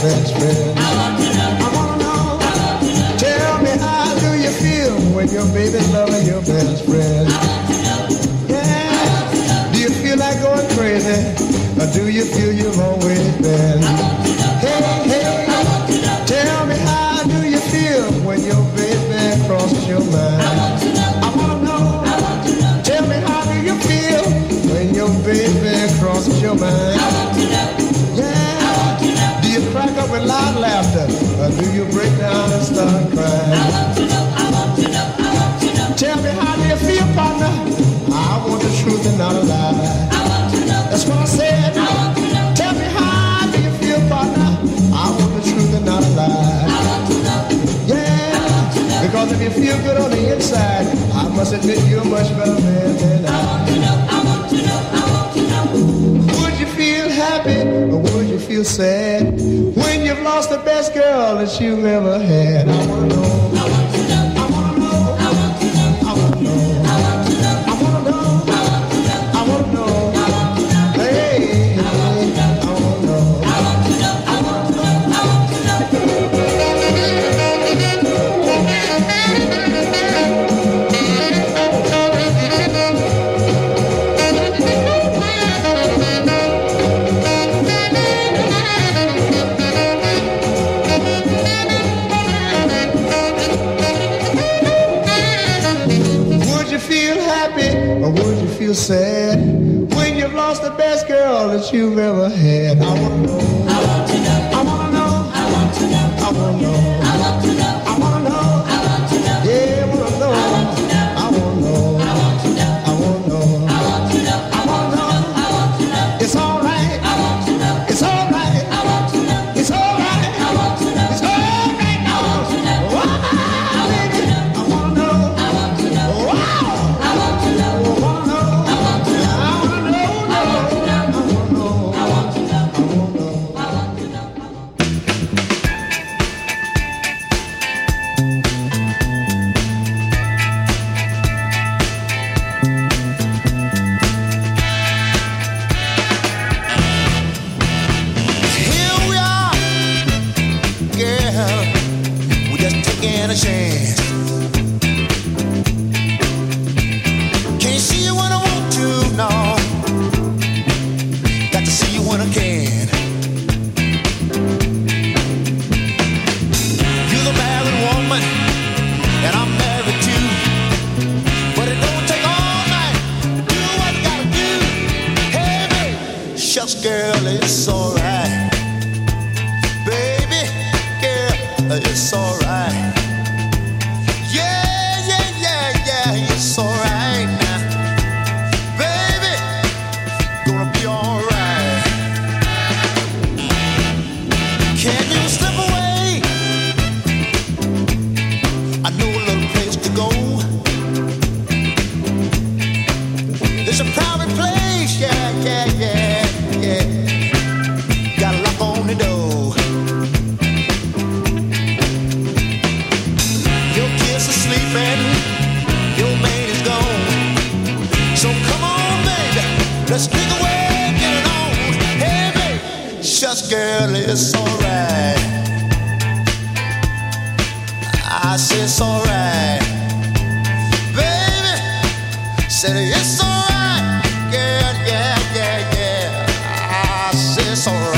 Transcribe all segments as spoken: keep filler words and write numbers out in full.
best friend. I want to know. I want to know. I want to know. Tell me how do you feel when your baby's loving your best friend? I want to know. Yeah. I want to know. Do you feel like going crazy, or do you feel you've always been? I want to know. Hey, hey. I want to know. Tell me how do you feel when your baby crosses your mind? I want to know. I want to know. I want to know. Tell me how do you feel when your baby crosses your mind? I want to know. Yeah. I want to know. Do you crack up with loud laughter, or do you break down and start crying? I want to know. I want to know. I want to know. Tell me how do you feel, partner? I want the truth and not a lie. I want to know. That's what I said. I want to know. Tell me how do you feel, partner? I want the truth and not a lie. I want to know. Yeah. I want to know. Because if you feel good on the inside, I must admit you're a much better man than I. I want to know. I want to know. I want to know. Would you feel happy or would you feel sad when you've lost the best girl that you've ever had? I want to know. I want to know. I want to know. I want to know. I want to know. I want to know. I want to know. I want to know. I want to know. Hey, I want to know. I want to know. I want to know. I want to know. I want to know. Or would you feel sad when you've lost the best girl that you've ever had? I want to know. I want to know. I want to know. I want to know. I want to know. I want to know. I want to know. I want to know. Yeah, I want to know. I want to know. I want to know. I want to know. I want to know. I want to know. I want to know. I want to know. It's all right. I want to know. It's all right. I want to know. It's all right. I want to know. It's all right. I want to know. Wow, baby. I want to know. I want to know. Wow. I want to know. A chance. Can't see you when I want to, no. Got to see you when I can. You're the married woman, and I'm married too. But it don't take all night. Do what you gotta do. Hey, baby, shucks, girl, it's alright. Baby, girl, it's alright. It's alright now, baby, gonna be alright. Can you slip away? I know a little place to go. It's a private place, yeah, yeah, yeah, yeah. Got a lock on the door. Your kids are sleeping. Your maid is gone, so come on, baby, let's sneak away, get it on. Hey, baby, shucks, girl, it's alright. I said it's alright, baby, said it's alright, girl, yeah, yeah, yeah. I said it's alright.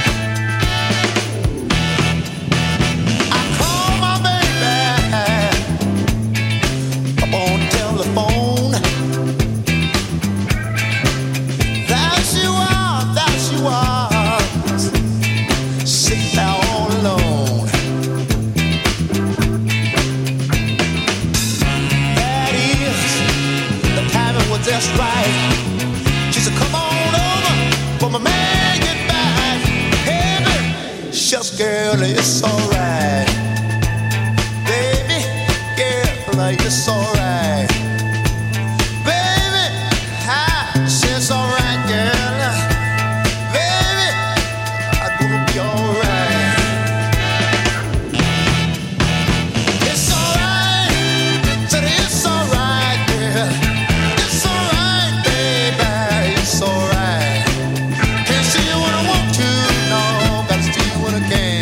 Just right. She said, come on over, for my man get back. Hey, baby, shucks, girl, it's alright. Baby, girl, it's alright. Baby, I said it's alright, girl. Baby, I'm gonna be alright. It's alright, said it's alright, girl. It's alright. Can't see you when I want to, no, gotta see you when I can.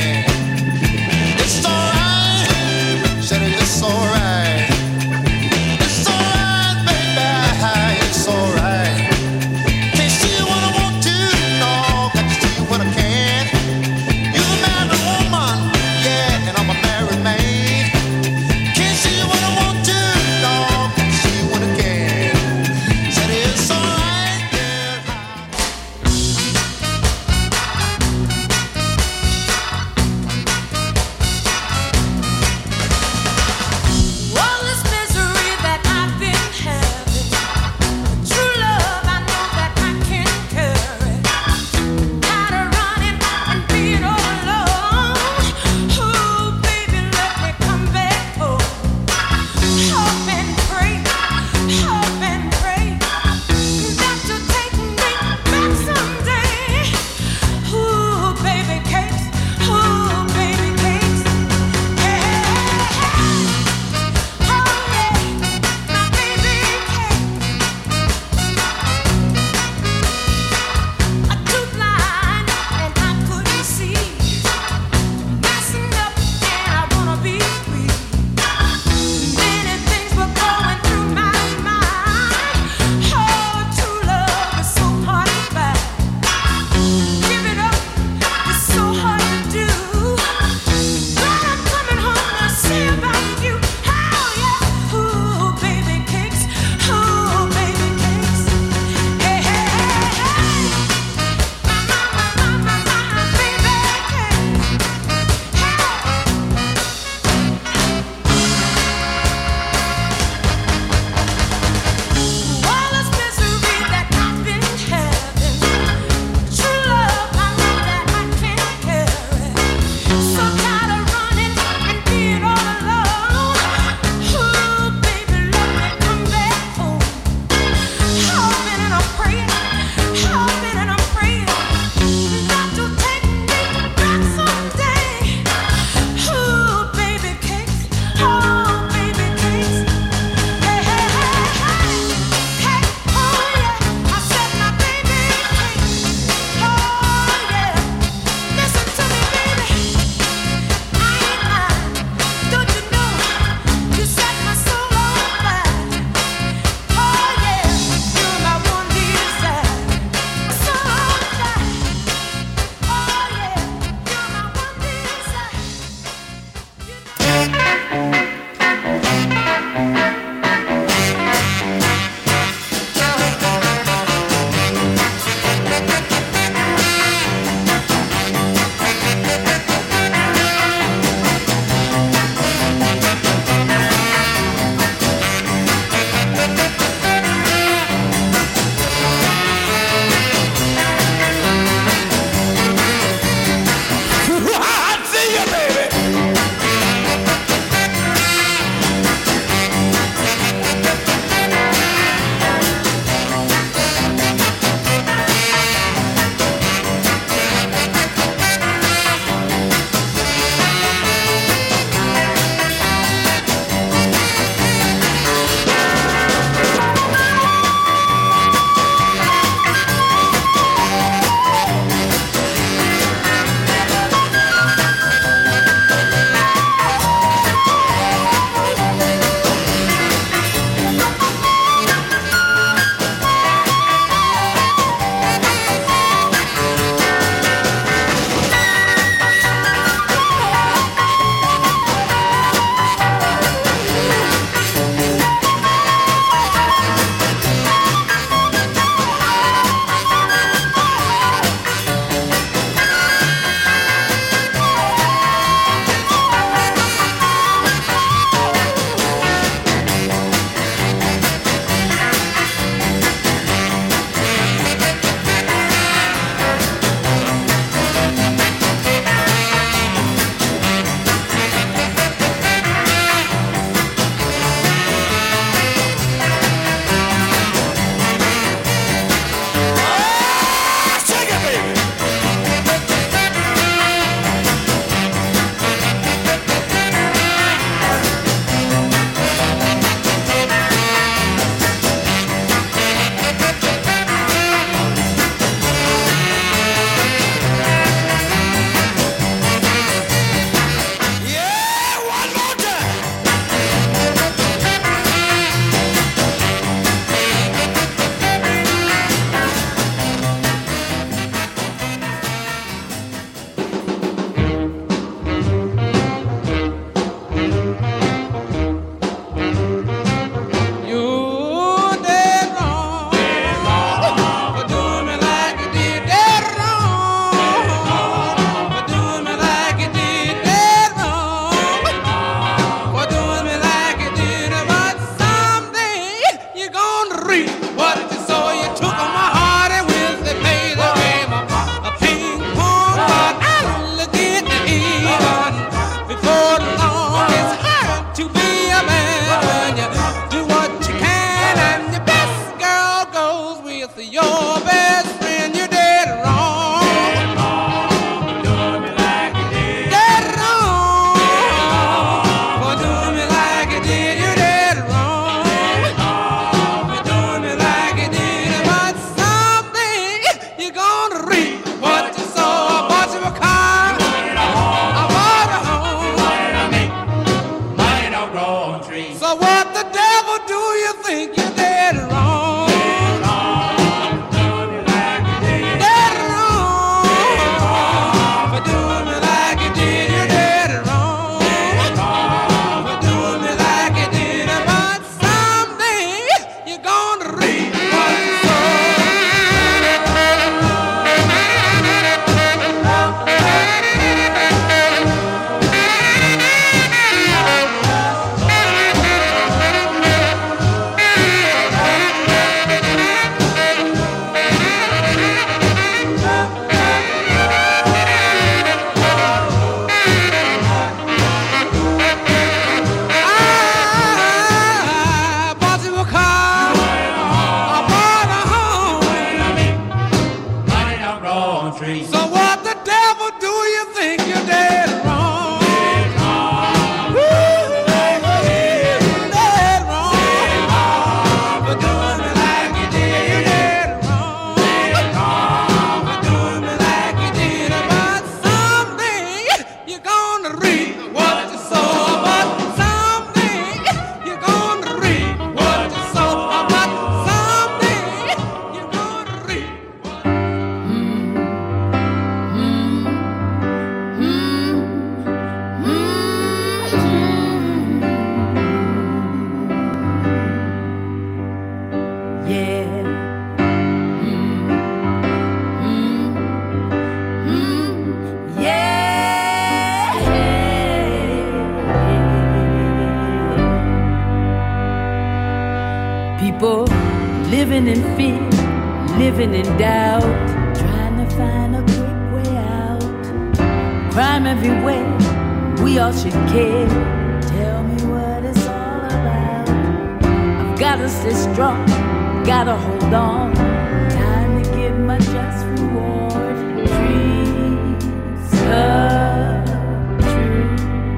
living in fear, living in doubt, trying to find a quick way out. Crime everywhere, we all should care. Tell me what it's all about. I've gotta stay strong, gotta hold on. Time to get my just reward. Dreams come true.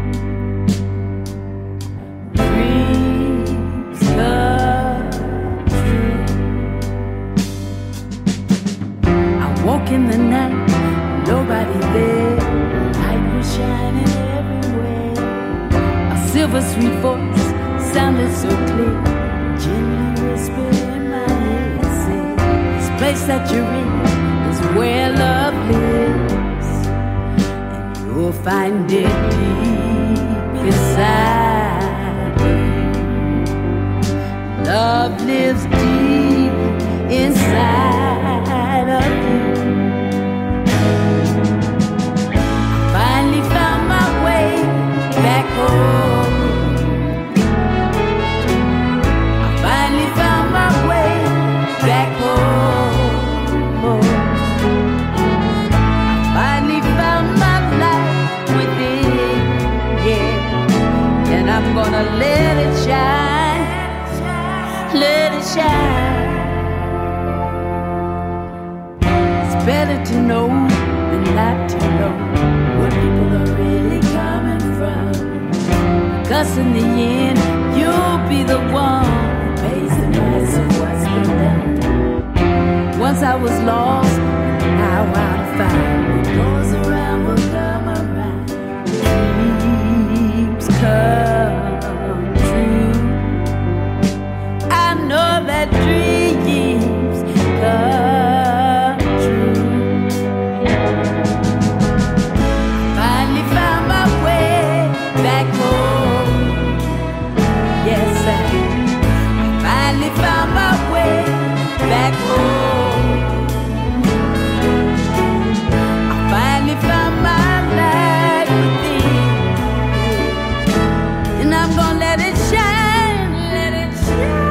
Dreams come true. I woke in the night, nobody there. Light was shining everywhere. A silver sweet voice sounded so clear, gently whispered in my ear, said, this place that you're in is where love lives, and you'll find it deep inside you. Love lives deep inside of you. I finally found my way back home. I finally found my way back home. I finally found my light within, yeah. And I'm gonna let it shine, let it shine. It's better to know than not to know where people are really coming from. 'Cause in the end, you'll be the one who pays the price of what's been done. Once I was lost, now I'm found. What goes around will come around. Dreams come true. I know that dreams come true. Finally found my way back home. Yes, I finally found my way back home. I finally found my life within, and I'm gonna let it shine, let it shine.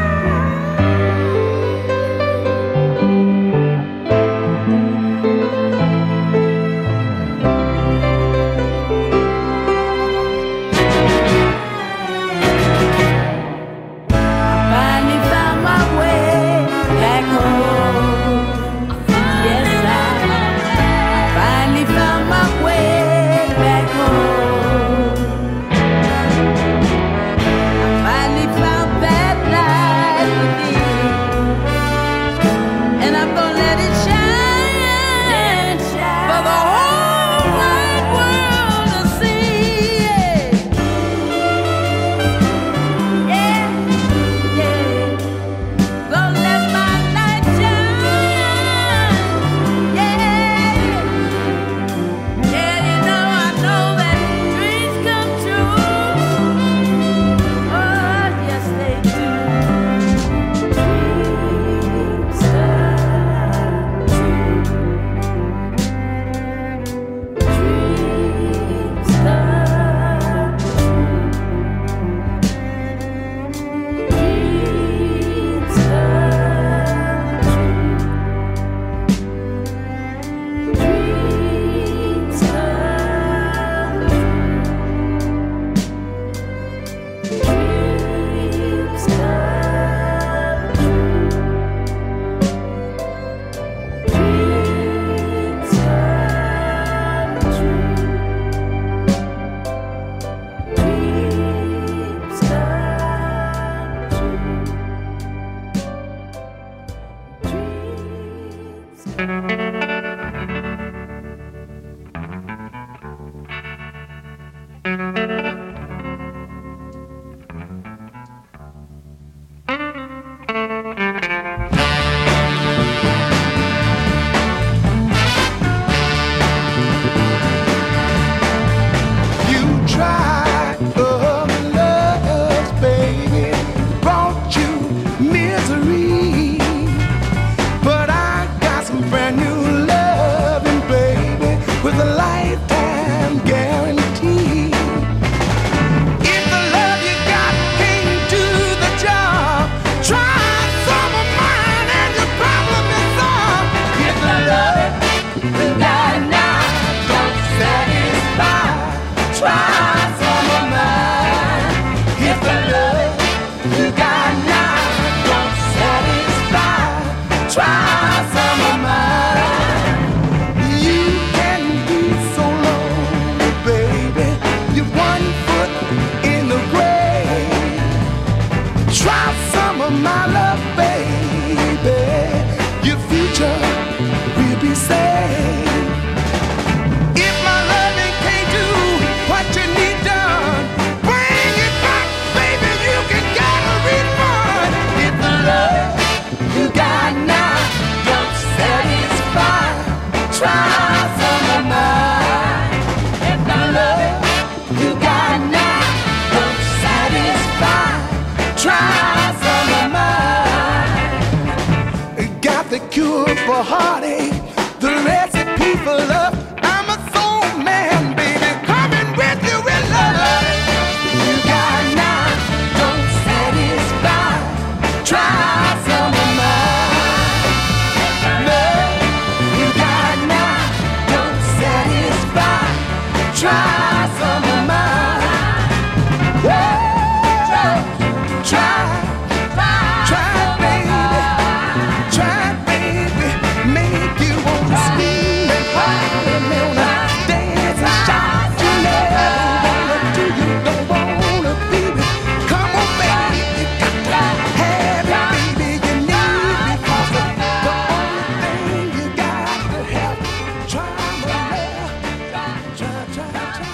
Finally found my way back home. Yes, I finally found my way back home. I finally found that light within, and I'm gonna let it shine for the whole wide world to see. Yeah, yeah. Gonna let my light shine. Yeah, yeah. You know I know that dreams come true. Oh, yes they do. Dreams come true. Dreams come true. Dreams come true. Dreams come true. Dreams come You tried other loves, baby, brought you misery. But I got some brand new loving, baby, with a lifetime guarantee. If the love you got can't do the job, try some of mine. for heartache, the recipe for love. I'm a soul man, baby, coming with you in love. You got now, don't satisfy. Try some of mine. Love, you got now, don't satisfy. Try some of mine. Whoa. Try, try, baby, try, baby, make you wanna scream and holler and wanna dance and shout. You never wanna do, you don't wanna, baby. Come on, baby, you got to have it, baby. You need me 'cause the only thing you got to have. Try my love, try, try, try.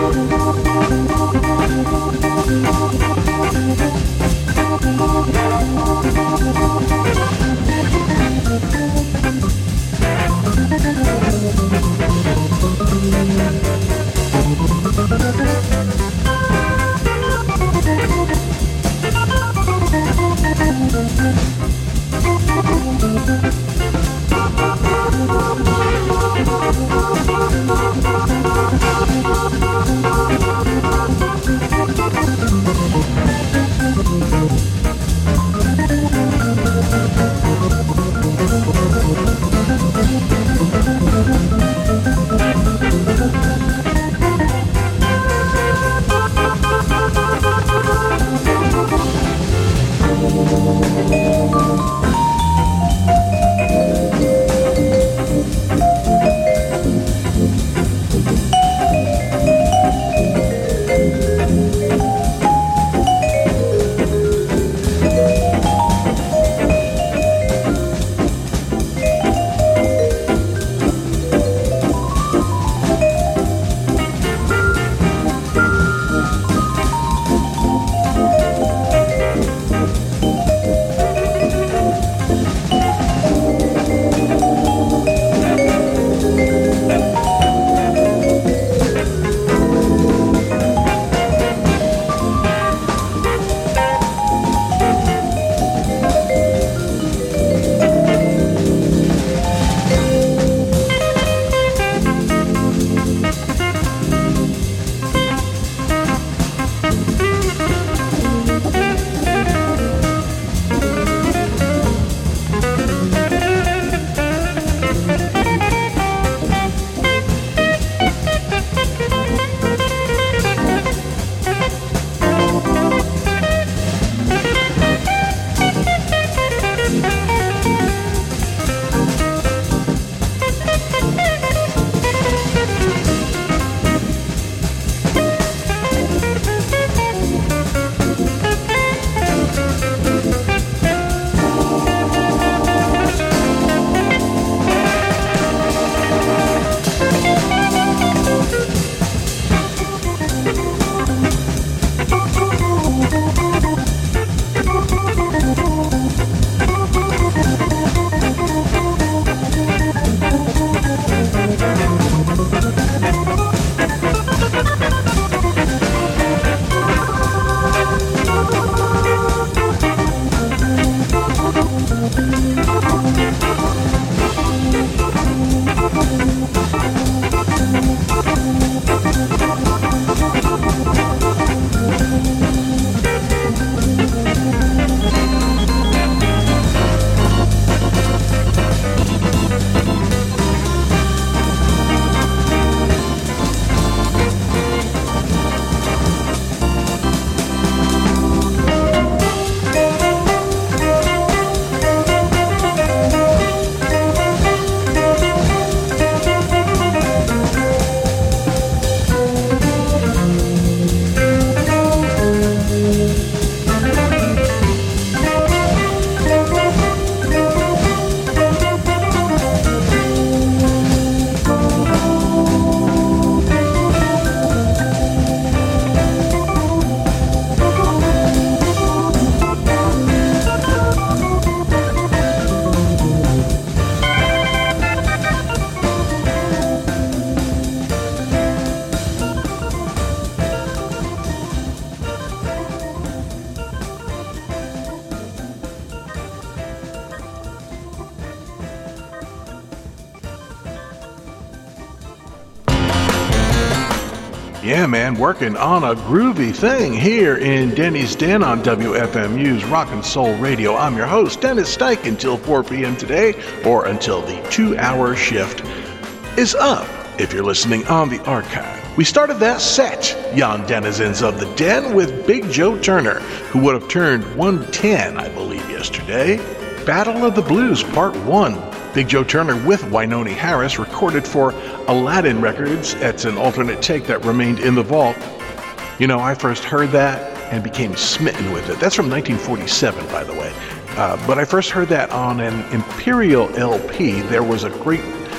Yeah, man, working on a groovy thing here in Denny's Den on W F M U's Rock and Soul Radio. I'm your host, Dennis Stike, until four p.m. today, or until the two-hour shift is up, if you're listening on the archive. We started that set, yon denizens of the Den, with Big Joe Turner, who would have turned one ten, I believe, yesterday. Battle of the Blues, Part one. Big Joe Turner with Wynonie Harris, recorded for Aladdin Records. It's an alternate take that remained in the vault. You know, I first heard that and became smitten with it. That's from nineteen forty-seven, by the way. Uh, but I first heard that on an Imperial L P. There was a great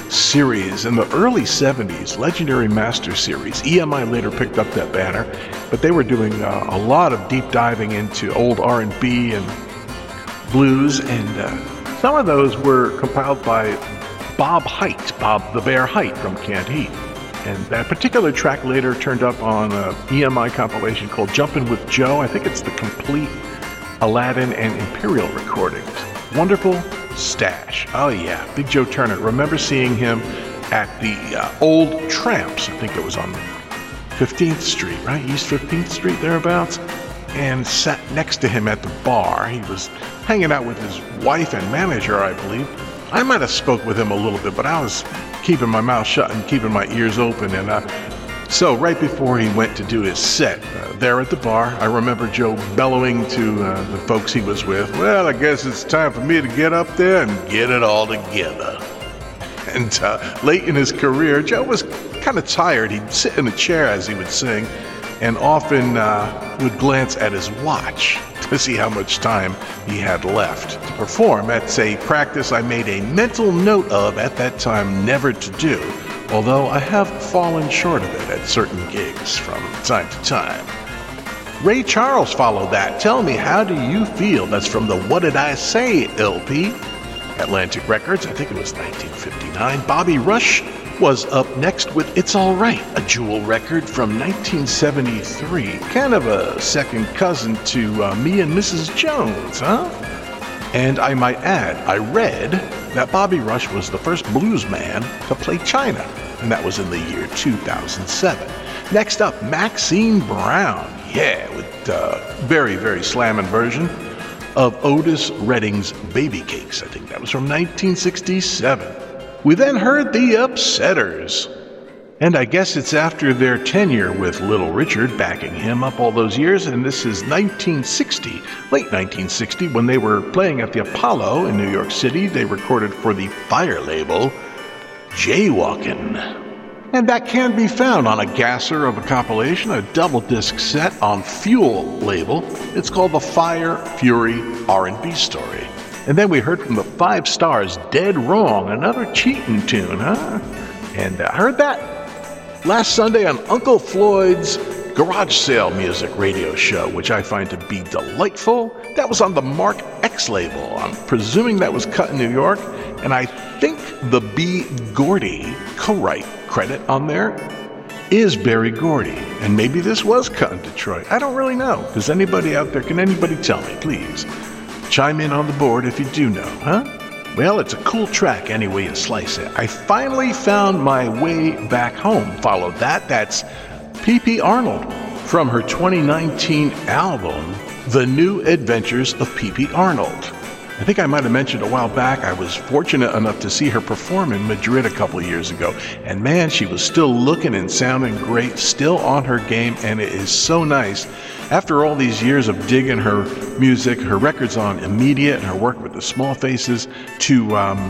series in the early seventies, Legendary Master Series. E M I later picked up that banner, but they were doing uh, a lot of deep diving into old R and B and blues, and uh, some of those were compiled by Bob Height, Bob the Bear Height from Canned Heat. And that particular track later turned up on an E M I compilation called Jumpin' with Joe. I think it's the complete Aladdin and Imperial recordings. Wonderful stash. Oh yeah, Big Joe Turner. Remember seeing him at the uh, Old Tramps. I think it was on fifteenth Street, right? East fifteenth Street, thereabouts. And sat next to him at the bar. He was hanging out with his wife and manager, I believe. I might have spoke with him a little bit, but I was keeping my mouth shut and keeping my ears open. And uh, so right before he went to do his set, uh, there at the bar, I remember Joe bellowing to uh, the folks he was with, "Well, I guess it's time for me to get up there and get it all together." And uh, late in his career, Joe was kind of tired. He'd sit in a chair as he would sing, and often uh, would glance at his watch to see how much time he had left to perform. That's a practice I made a mental note of at that time never to do, although I have fallen short of it at certain gigs from time to time. Ray Charles followed that. Tell Me How Do You Feel? That's from the What Did I Say L P. Atlantic Records, I think it was nineteen fifty-nine. Bobby Rush was up next with It's Alright, a Jewel record from nineteen seventy-three. Kind of a second cousin to uh, Me and Missus Jones, huh? And I might add, I read that Bobby Rush was the first blues man to play China, and that was in the year two thousand seven. Next up, Maxine Brown, yeah, with a very, very slammin' version of Otis Redding's Baby Cakes. I think that was from nineteen sixty-seven. We then heard the Upsetters. And I guess it's after their tenure with Little Richard backing him up all those years, and this is nineteen sixty, late nineteen sixty, when they were playing at the Apollo in New York City. They recorded for the Fire label, Jaywalkin'. And that can be found on a gasser of a compilation, a double disc set on Fuel label. It's called The Fire Fury R and B Story. And then we heard from the Five Stars, Dead Wrong, another cheatin' tune, huh? And I heard that last Sunday on Uncle Floyd's Garage Sale Music radio show, which I find to be delightful. That was on the Mark X label. I'm presuming that was cut in New York. And I think the B. Gordy co-write credit on there is Berry Gordy. And maybe this was cut in Detroit. I don't really know. Does anybody out there, can anybody tell me, please? Chime in on the board if you do know, huh? Well, it's a cool track any way you slice it. I finally found my way back home. Followed that. That's P P Arnold from her twenty nineteen album, The New Adventures of P P Arnold. I think I might have mentioned a while back I was fortunate enough to see her perform in Madrid a couple of years ago. And man, she was still looking and sounding great, still on her game, and it is so nice. After all these years of digging her music, her records on Immediate and her work with the Small Faces, to, um,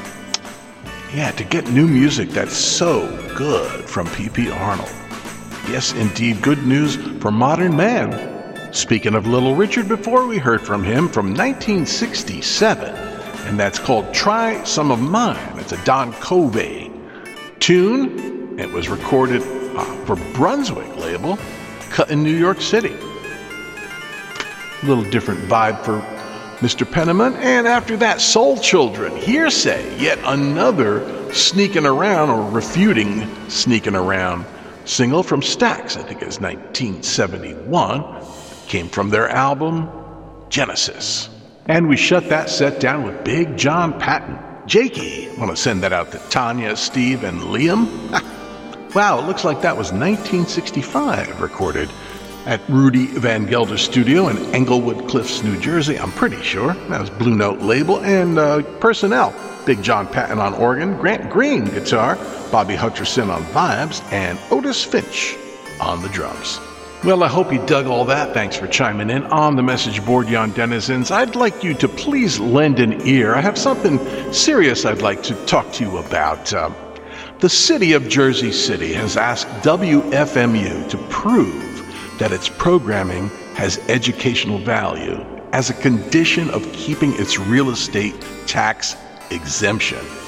yeah, to get new music that's so good from P P Arnold. Yes, indeed, good news for modern man. Speaking of Little Richard, before we heard from him from nineteen sixty-seven, and that's called Try Some of Mine. It's a Don Covey tune. It was recorded uh, for Brunswick label, cut in New York City. A little different vibe for Mister Penniman. And after that, Soul Children, Hearsay, yet another sneaking around or refuting sneaking around single from Stax. I think it's nineteen seventy-one. Came from their album, Genesis. And we shut that set down with Big John Patton. Jakey. Want to send that out to Tanya, Steve, and Liam? Wow, it looks like that was nineteen sixty-five, recorded at Rudy Van Gelder Studio in Englewood Cliffs, New Jersey. I'm pretty sure. That was Blue Note label. And uh, personnel. Big John Patton on organ, Grant Green guitar, Bobby Hutcherson on vibes, and Otis Finch on the drums. Well, I hope you dug all that. Thanks for chiming in on the message board, yon denizens. I'd like you to please lend an ear. I have something serious I'd like to talk to you about. Uh, the city of Jersey City has asked W F M U to prove that its programming has educational value as a condition of keeping its real estate tax exemption.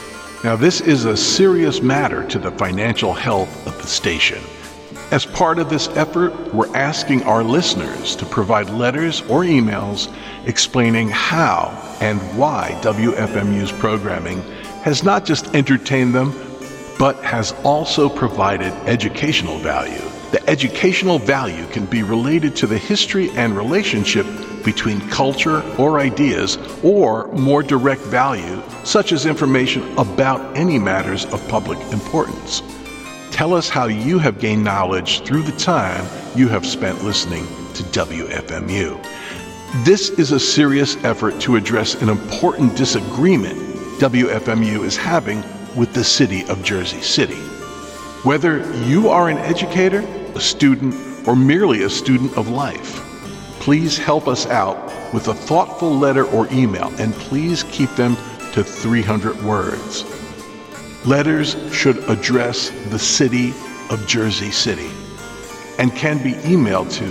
Now, this is a serious matter to the financial health of the station. As part of this effort, we're asking our listeners to provide letters or emails explaining how and why W F M U's programming has not just entertained them, but has also provided educational value. The educational value can be related to the history and relationship between culture or ideas, or more direct value, such as information about any matters of public importance. Tell us how you have gained knowledge through the time you have spent listening to W F M U. This is a serious effort to address an important disagreement W F M U is having with the city of Jersey City. Whether you are an educator, a student, or merely a student of life, please help us out with a thoughtful letter or email, and please keep them to three hundred words. Letters should address the city of Jersey City and can be emailed to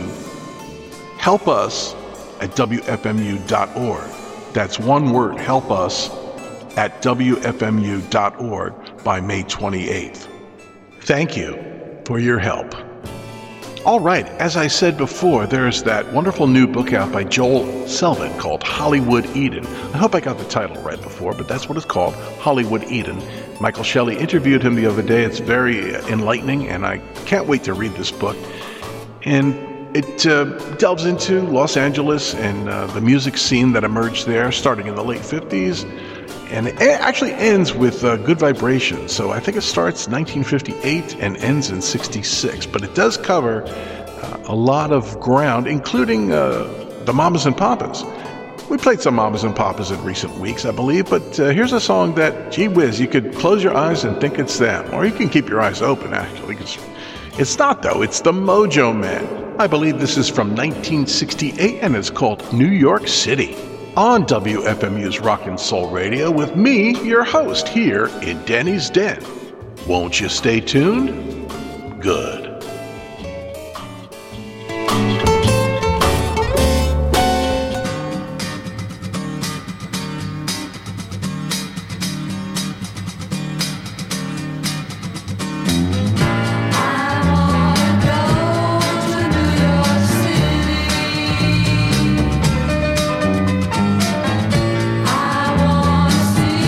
help us at W F M U dot org. That's one word, help us at W F M U dot org by May twenty-eighth. Thank you for your help. All right, as I said before, there's that wonderful new book out by Joel Selvin called Hollywood Eden. I hope I got the title right before, but that's what it's called, Hollywood Eden. Michael Shelley interviewed him the other day. It's very enlightening, and I can't wait to read this book. And it uh, delves into Los Angeles and uh, the music scene that emerged there starting in the late fifties. And it actually ends with uh, Good Vibrations. So I think it starts nineteen fifty-eight and ends in sixty-six. But it does cover uh, a lot of ground, including uh, the Mamas and Papas. We played some Mamas and Papas in recent weeks, I believe. But uh, here's a song that, gee whiz, you could close your eyes and think it's them. Or you can keep your eyes open, actually. It's, it's not, though. It's the Mojo Men. I believe this is from nineteen sixty-eight, and it's called New York City. On W F M U's Rock and Soul Radio with me, your host, here in Denny's Den. Won't you stay tuned? Good.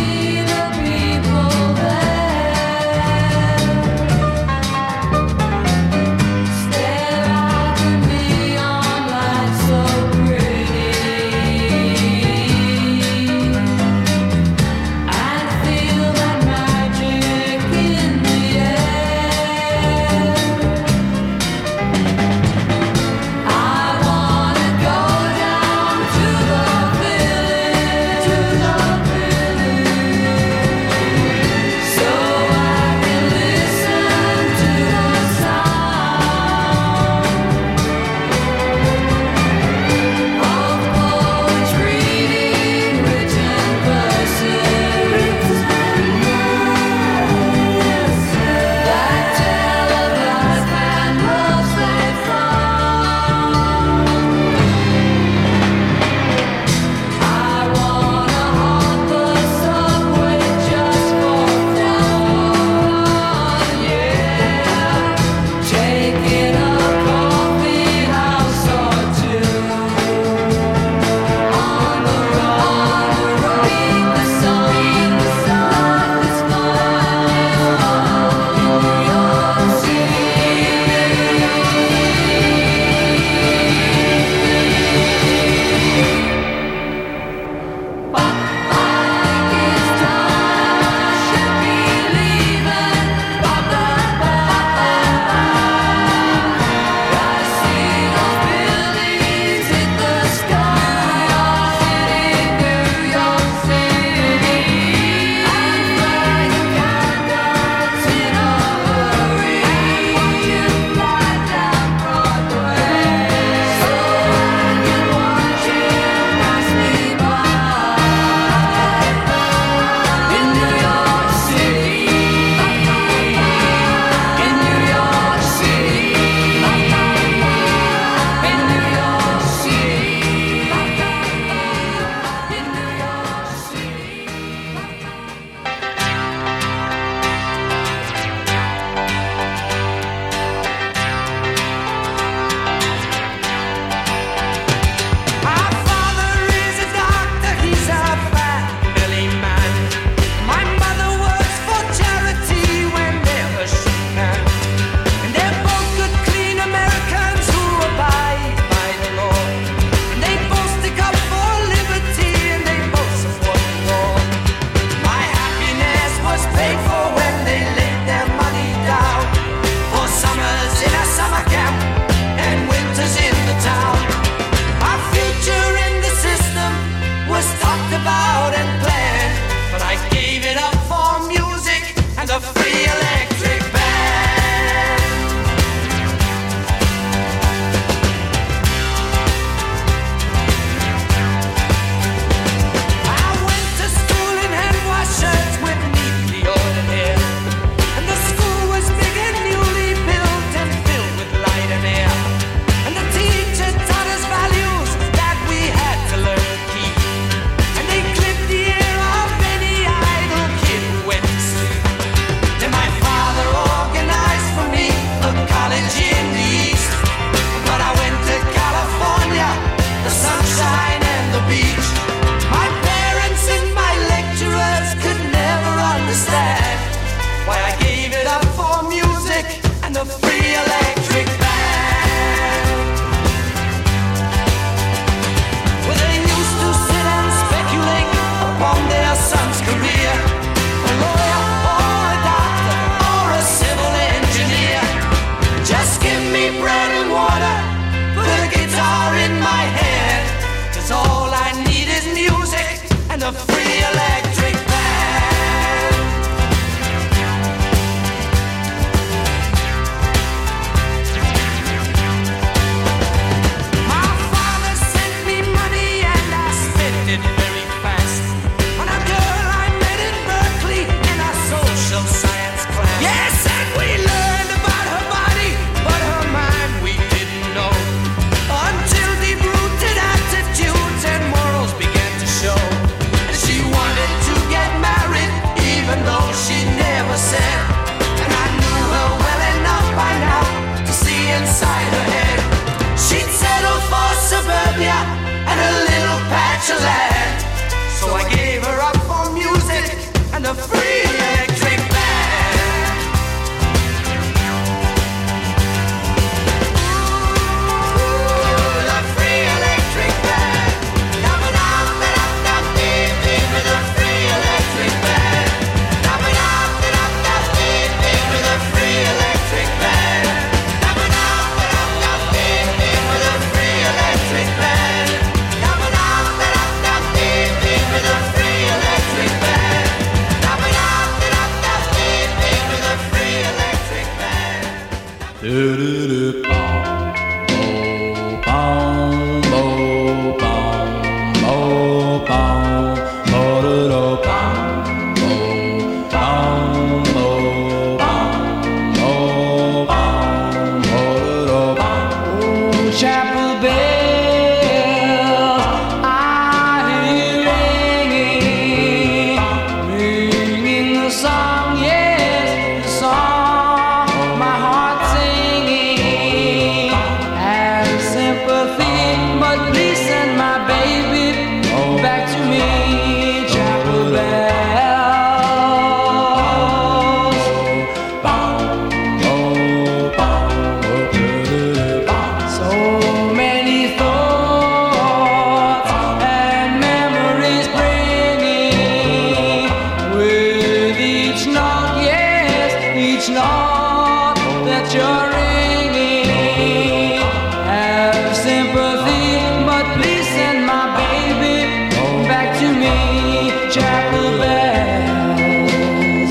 People there inside her head. She'd settle for suburbia and a little patch of land. So I gave her up for music and a free electric band. Ooh, the free electric band. Dum-a-dum-da-dum-dum-dee-dee with a free electric band. Dum-a-dum-da-dum-dum-dee-dee with a free electric band. Dum-a-dum-da-dum-dum-dee-dee with a free electric band. Dum-a-dum-da-dum-dum-dee-dee with a free electric band. Dum-a-dum-da-dum-dum-dee-dee with a free electric band. Chapel bells I hear ringing, ringing the song, yes, the song my heart singing. Have sympathy, but please send my baby back to me. Chapel bells, so many thoughts and memories bringing with each note, yes, each note that you're ringing. Have sympathy, but please send my baby back to me. Chapel bells.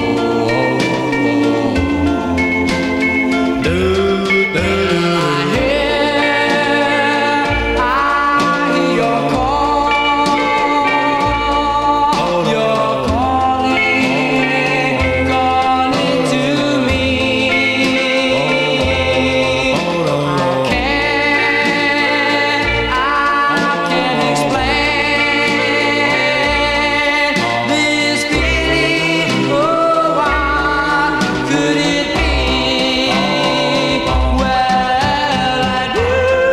I hear, I hear your call. You're calling, calling to me. I can't, I can't explain this feeling. Oh, what could it be? Well, I do,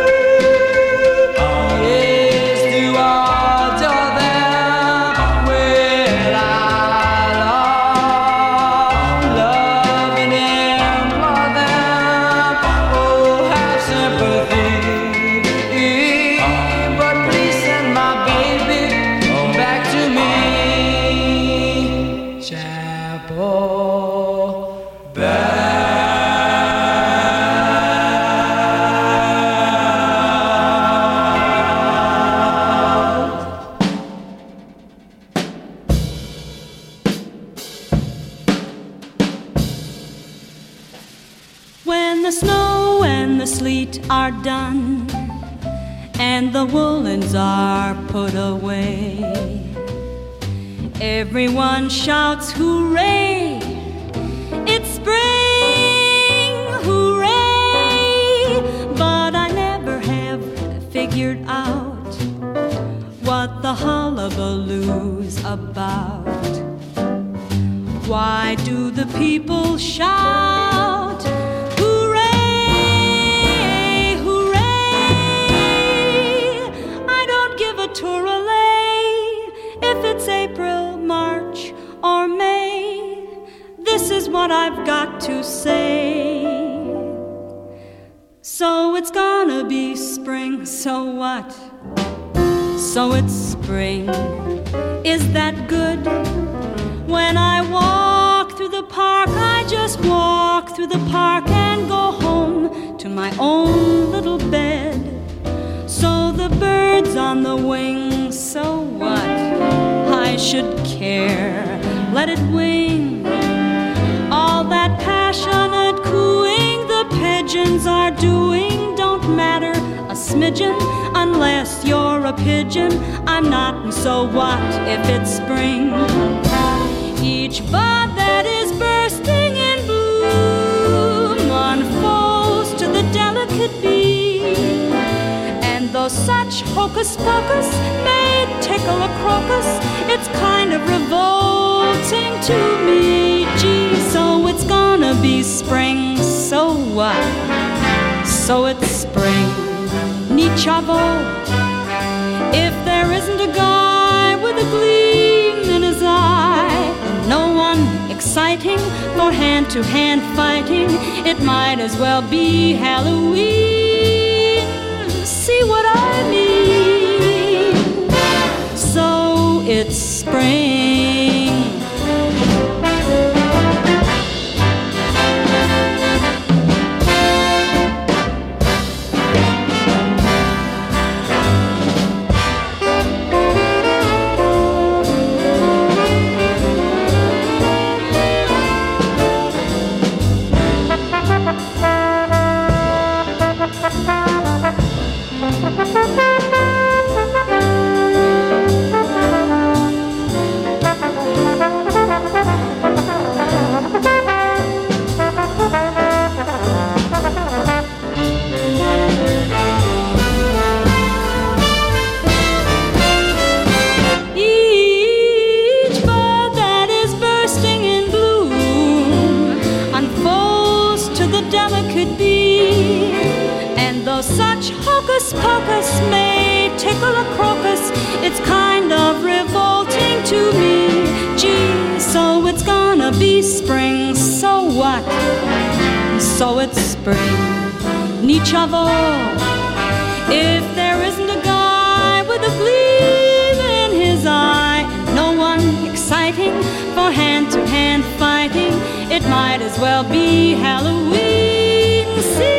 yes, do adore them. Well, I love, love and implore them. Oh, have sympathy, but please send my baby back to me. Chapel When the snow and the sleet are done and the woolens are put away, everyone shouts hooray, it's spring, hooray. But I never have figured out what the hullabaloo's about. Why do the people shout hooray, hooray? I don't give a touralay if it's April, March, or May. This is what I've got to say. So it's gonna be spring, so what? So it's spring. Is that good? When I walk through the park, I just walk through the park and go home to my own little bed. So the bird's on the wing, so what? I should care, let it wing. All that passionate cooing the pigeons are doing don't matter a smidgen unless you're a pigeon. I'm not, and so what if it's spring? Each bud that is bursting in bloom unfolds to the delicate bee. And though such hocus pocus may tickle a crocus, it's kind of revolting to me. Gee, so it's gonna be spring, so what? so it's spring. Ni chavo. If there isn't a guy with a gleam in his eye, no one exciting for hand-to-hand fighting, it might as well be Halloween. See what I mean? So it's spring. Pocus may tickle a crocus, it's kind of revolting to me. Gee, so it's gonna be spring, so what? So it's spring. Ni chavo. If there isn't a guy with a gleam in his eye, no one exciting for hand-to-hand fighting, it might as well be Halloween. See?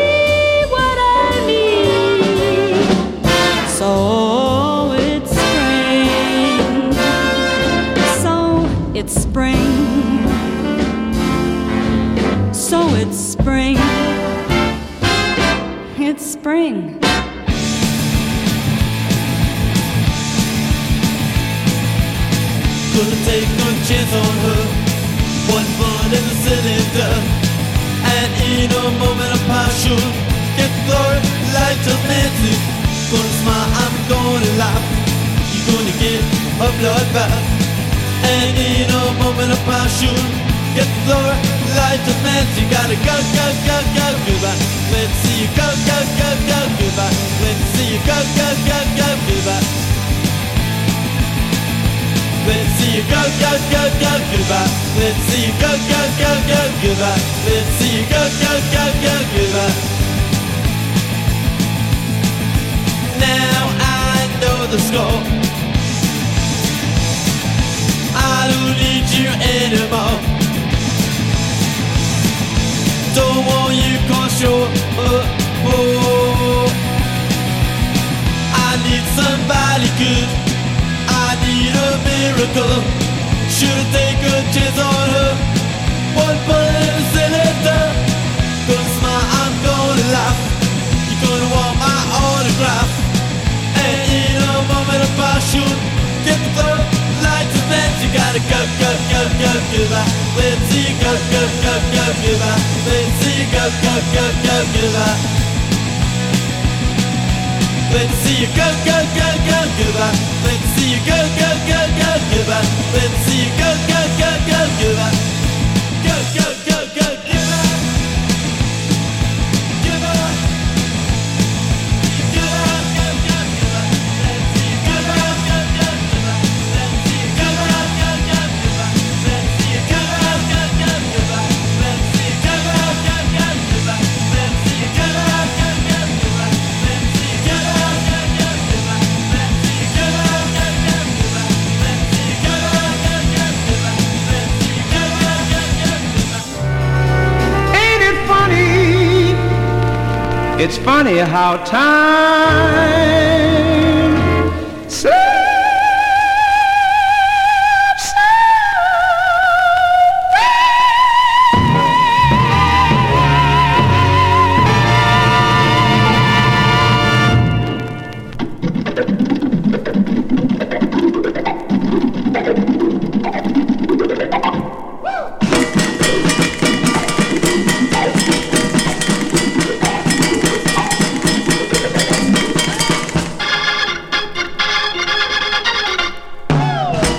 So it's spring, so it's spring, so it's spring, it's spring. Gonna take a chance on her, one foot in the cylinder, and in a moment of passion, get the light of magic. Gonna smile, I'm gonna laugh. You're gonna get a bloodbath. And in a moment of passion, get the floor, light the match. You gotta go, go, go, go, goodbye. Let's see you go, go, go, go, goodbye. Let's see you go, go, go, go, goodbye. Let's see you go, go, go, go, goodbye. Let's see you go, go, go, go, goodbye. Let's see you go, go, go, go, goodbye. Now I know the score. I don't need you anymore. Don't want you cause you're uh, oh. I need somebody good. I need a miracle. Should take a chance on her. One bullet in a cylinder. Gonna smile, I'm gonna laugh. You're gonna want my autograph. And in a moment of passion, get the flow, light the match. You gotta go, go, go, go, goodbye. Let's see you go, go, go, go, goodbye. Let's see you go, go, go, go, goodbye. Let's see you go, go, go, go, goodbye. Let's see you go, go, go, go, goodbye. Let's see you go, go, go, go, goodbye. Go, go, go, go, goodbye. Goodbye. It's funny how time slips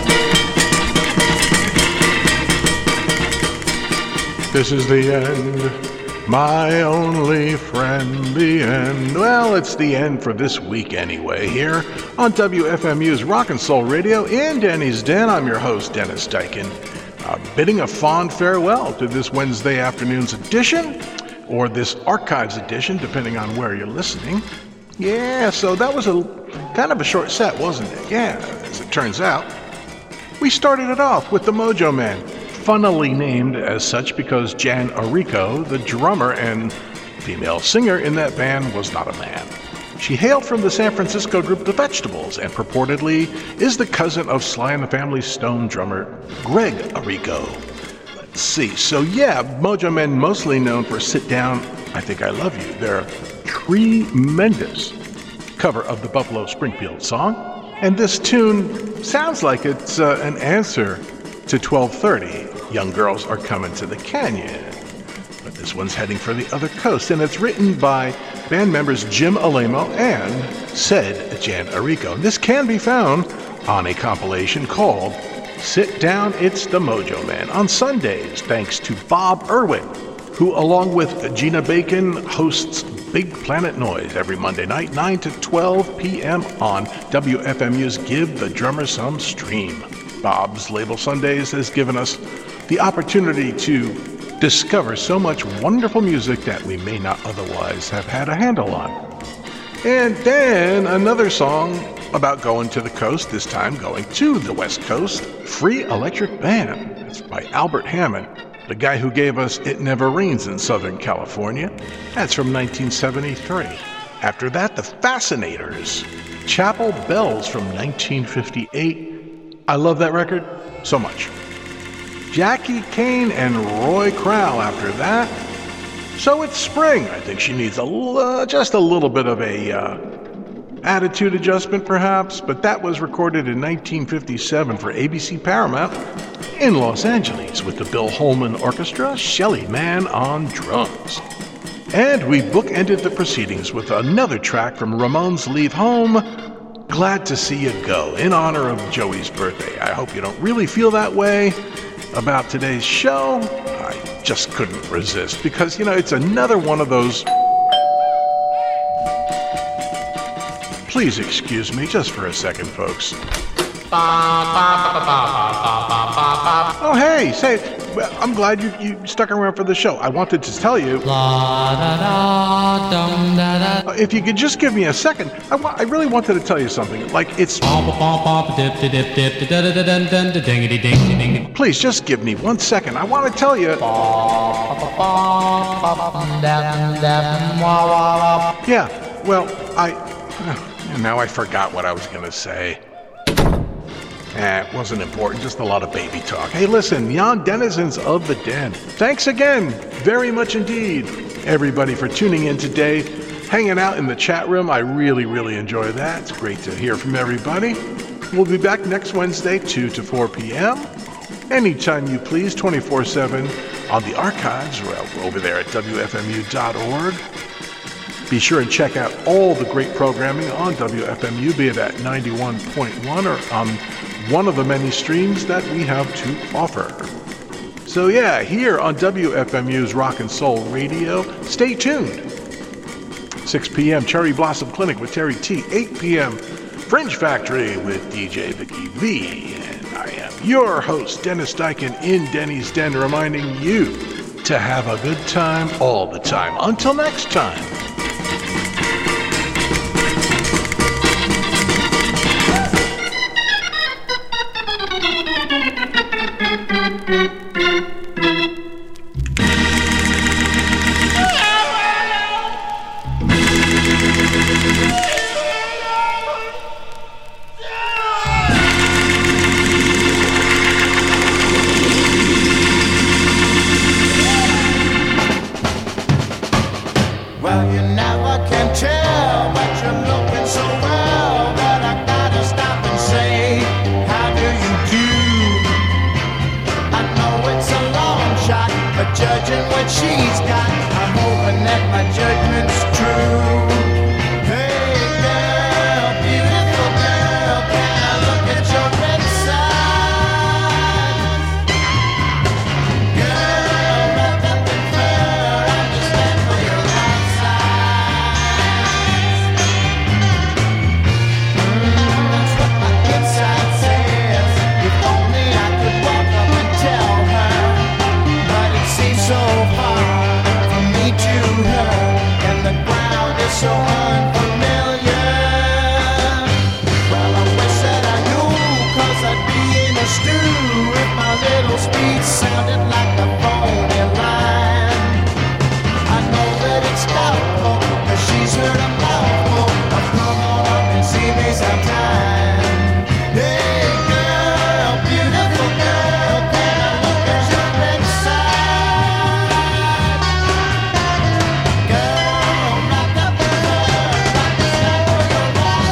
This is the end My only friend, the end. Well, it's the end for this week anyway, here on W F M U's Rock and Soul Radio in Denny's Den. I'm your host, Dennis Steichen, uh, bidding a fond farewell to this Wednesday afternoon's edition, or this Archives edition, depending on where you're listening. Yeah, so that was a kind of a short set, wasn't it? Yeah, as it turns out. We started it off with the Mojo Men, funnily named as such because Jan Arico, the drummer and female singer in that band, was not a man. She hailed from the San Francisco group The Vegetables and purportedly is the cousin of Sly and the Family Stone drummer Greg Arico. Let's see, so yeah, Mojo Men mostly known for Sit Down, I Think I Love You. They're a tremendous cover of the Buffalo Springfield song, and this tune sounds like it's uh, an answer to twelve thirty. Young Girls Are Coming to the Canyon. But this one's heading for the other coast, and it's written by band members Jim Alemo and said Jan Arico. This can be found on a compilation called Sit Down, It's the Mojo Men on Sundays, thanks to Bob Irwin, who along with Gina Bacon hosts Big Planet Noise every Monday night, nine to twelve p.m. on W F M U's Give the Drummer Some Stream. Bob's Label Sundays has given us the opportunity to discover so much wonderful music that we may not otherwise have had a handle on. And then another song about going to the coast, this time going to the West Coast, Free Electric Band. It's by Albert Hammond, the guy who gave us It Never Rains in Southern California. That's from nineteen seventy-three. After that, the Fascinators, Chapel Bells from nineteen fifty-eight. I love that record so much. Jackie Kane and Roy Crowell after that. So it's spring. I think she needs a l- just a little bit of a uh, attitude adjustment perhaps, but that was recorded in nineteen fifty-seven for A B C Paramount in Los Angeles with the Bill Holman Orchestra, Shelly Manne on drums. And we bookended the proceedings with another track from Ramones' Leave Home, Glad to See You Go, in honor of Joey's birthday. I hope you don't really feel that way about today's show. I just couldn't resist because, you know, it's another one of those... Please excuse me just for a second, folks. Oh, hey, say, I'm glad you, you stuck around for the show. I wanted to tell you, if you could just give me a second, I, wa- I really wanted to tell you something. Like, it's... Please, just give me one second. I want to tell you... Yeah, well, I... Now I forgot what I was going to say. Eh, it wasn't important, just a lot of baby talk. Hey, listen, young denizens of the den, thanks again, very much indeed, everybody, for tuning in today, hanging out in the chat room. I really, really enjoy that. It's great to hear from everybody. We'll be back next Wednesday, two to four p.m., anytime you please, twenty-four seven on the archives. We're over there at W F M U dot org. Be sure and check out all the great programming on W F M U, be it at ninety-one point one or on one of the many streams that we have to offer. So yeah, here on W F M U's Rock and Soul Radio, stay tuned. six p.m. Cherry Blossom Clinic with Terry T. eight p.m. Fringe Factory with D J Vicky V. And I am your host, Dennis Steichen, in Denny's Den, reminding you to have a good time all the time. Until next time. Well, you unfamiliar. Well, I wish that I knew, cause I'd be in a stew if my little speech sounded like a phony line. I know that it's doubtful, cause she's heard a mouthful of come on up and see me sometime. Hey girl, beautiful girl, can I look at your bedside? Girl, rock the bird, rock the sky for your right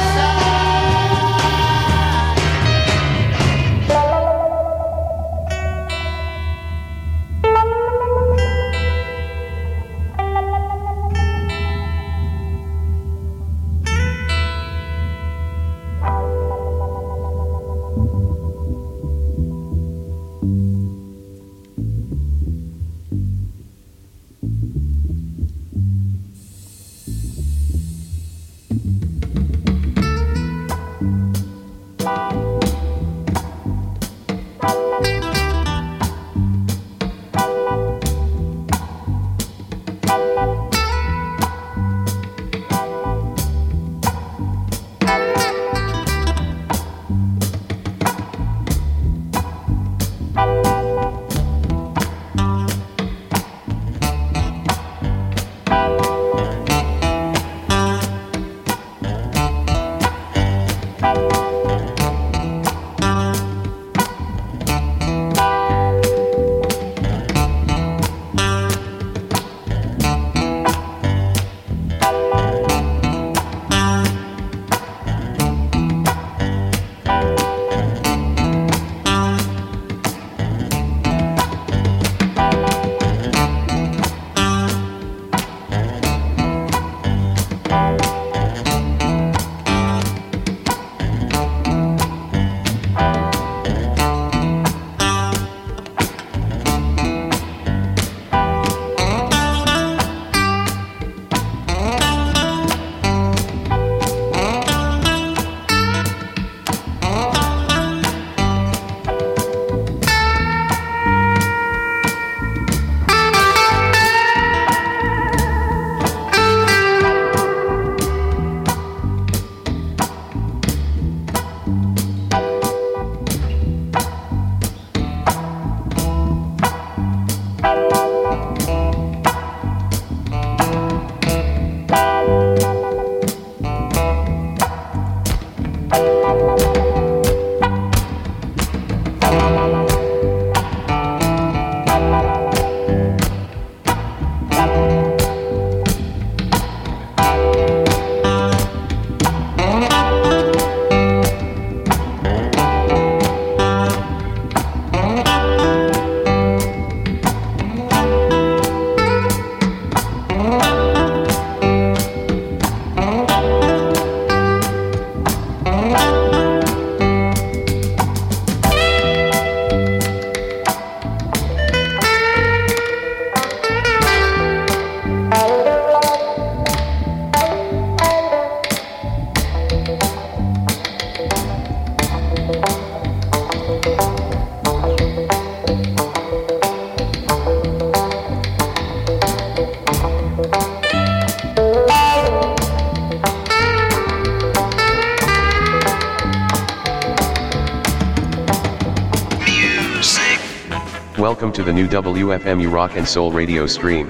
Welcome to the new W F M U Rock and Soul radio stream.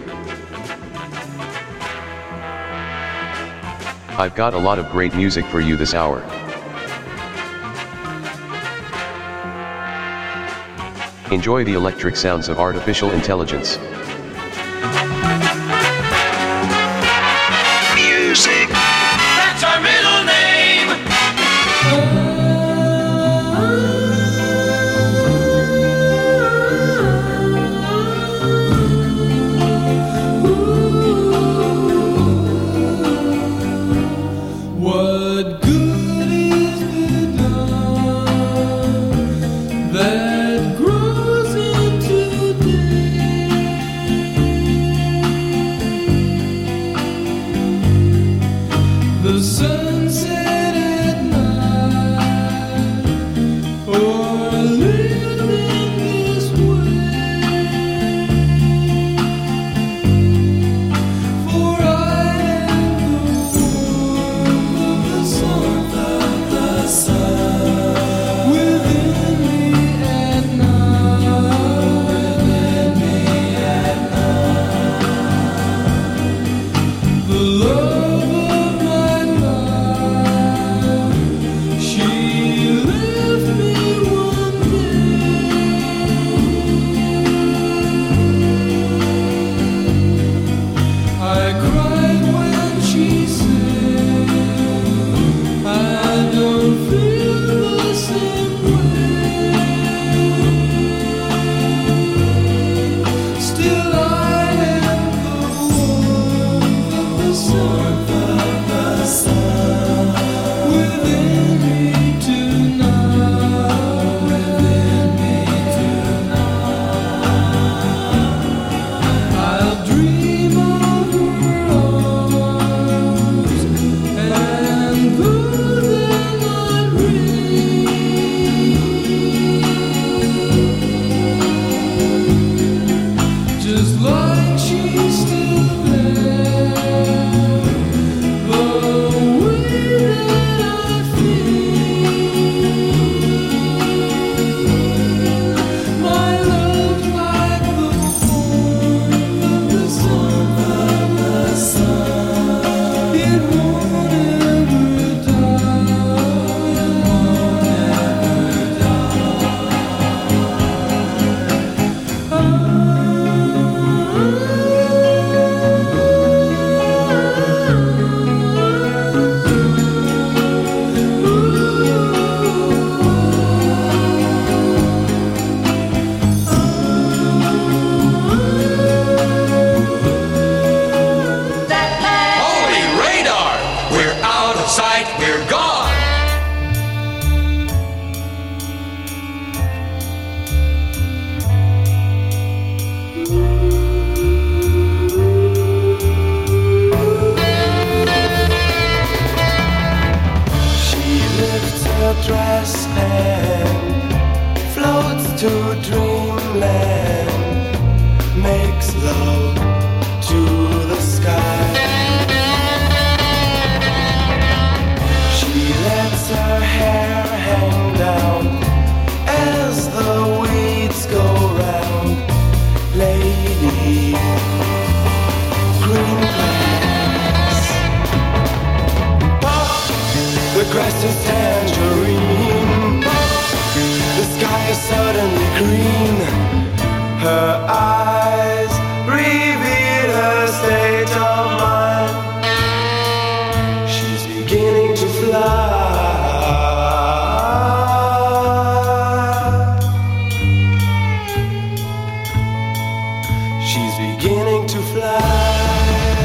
I've got a lot of great music for you this hour. Enjoy the electric sounds of artificial intelligence. Music. That's our middle name. What good is the dawn that grows into day? The sunset at night, or living this way. For I am the one hand floats to dreamland, makes love to the sky. She lets her hair hang down as the weeds go round. Lady, green grass, pop, the grass is tangerine, pop, the sky is suddenly green. Her eyes reveal her state of mind. She's beginning to fly. Beginning to fly,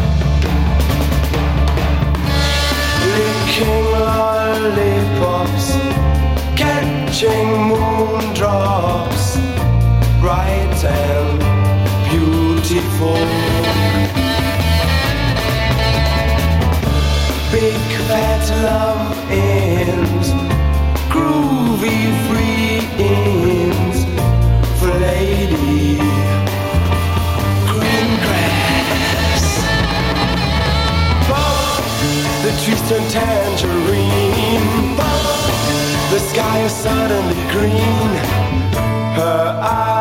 licking lollipops, catching moondrops, bright and beautiful. Big fat love ends, groovy free ends for lady. The trees turn tangerine, the sky is suddenly green. Her eyes